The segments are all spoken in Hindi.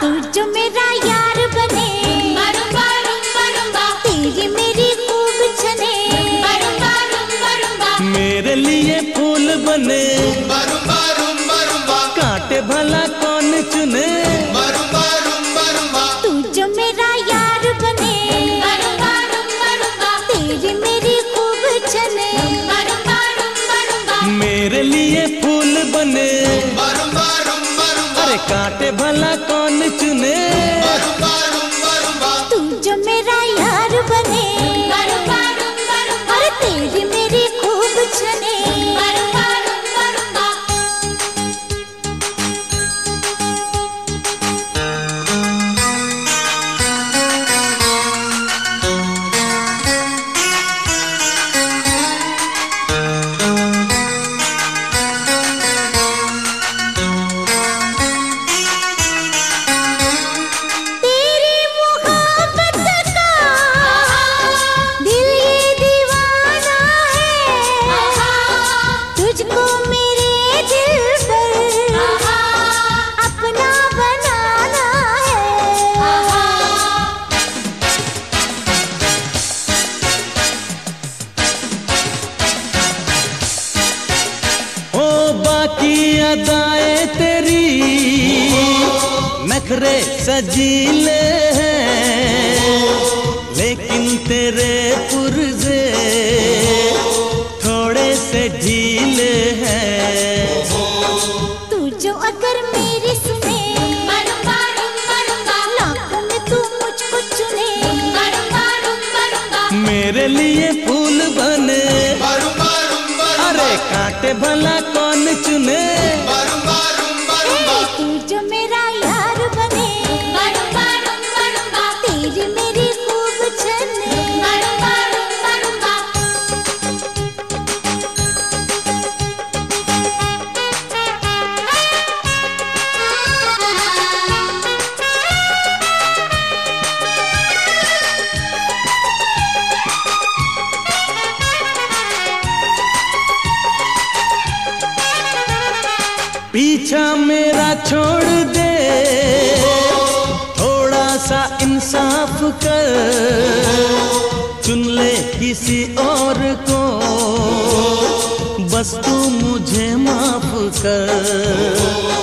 तू जो मेरा यार बने, रुम्बा रुम्बा रुम्बा, तेरी मेरी खूब छने, रुम्बा रुम्बा रुम्बा, मेरे लिए फूल बने, रुम्बा रुम्बा रुम्बा रुम्बा, कांटे भला कौन चुने। रुम्बा रुम्बा रुम्बा, तू जो मेरा यार बने, रुम्बा रुम्बा रुम्बा, तेरी मेरी खूब छने, रुम्बा रुम्बा रुम्बा, मेरे लिए फूल बने, रुम्बा रुम्बा रुम्बा, अरे कांटे भला कौन चुने। रुम्बा रुम्बा रुम्बा, तू जो मेरा यार बने, रुम्बा रुम्बा रुम्बा, और तेरी मेरी खूब छने। रुम्बा रुम्बा रुम्बा, तेरी मोहब्बत का दिल ये दीवाना है, तुझको मेरे दिल पर अपना बनाना है। ओ बाकी अदाएं तेरी नखरे सजीले हैं, लेकिन तेरे पुर्जे थोड़े से ढीले हैं। तू जो अगर मेरी सुने, रुम्बा रुम्बा रुम्बा, लाखों में तू मुझको चुने। रुम्बा रुम्बा रुम्बा, मेरे लिए फूल बने, रुम्बा रुम्बा, अरे कांटे भला कौन चुने। रुम्बा रुम्बा रुम्बा, तू जो मेरा यार बने, रुम्बा रुम्बा रुम्बा, तेरी मेरी खूब छने। रुम्बा रुम्बा रुम्बा, पीछा मेरा छोड़ दे, थोड़ा सा इंसाफ कर, चुन ले किसी और को, बस तू मुझे माफ कर।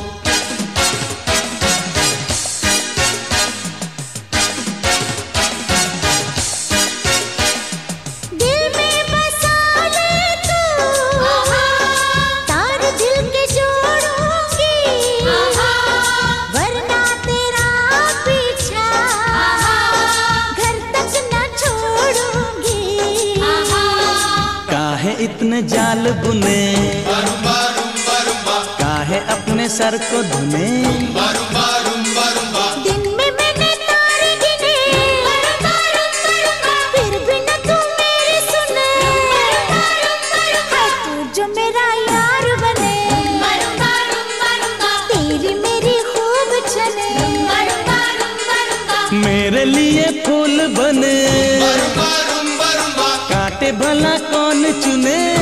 दिल में बसा ले तू, तार दिल के जोड़ूंगी, वरना तेरा पीछा घर तक न छोड़ूंगी। काहे इतने जाल बुने, रुम्बा रुम्बा रुम्बा, काहे अपने सर को धुने। रुम्बा रुम्बा रुम्बा, दिन में मैंने तारे गिने, फिर भी न तू मेरी सुने। है तू जो मेरा यार बने, रुम्बा रुम्बा रुम्बा, तेरी मेरी खूब छने। रुम्बा रुम्बा रुम्बा, मेरे लिए फूल बने, रुम्बा रुम्बा रुम्बा, कांटे भला कौन चुने।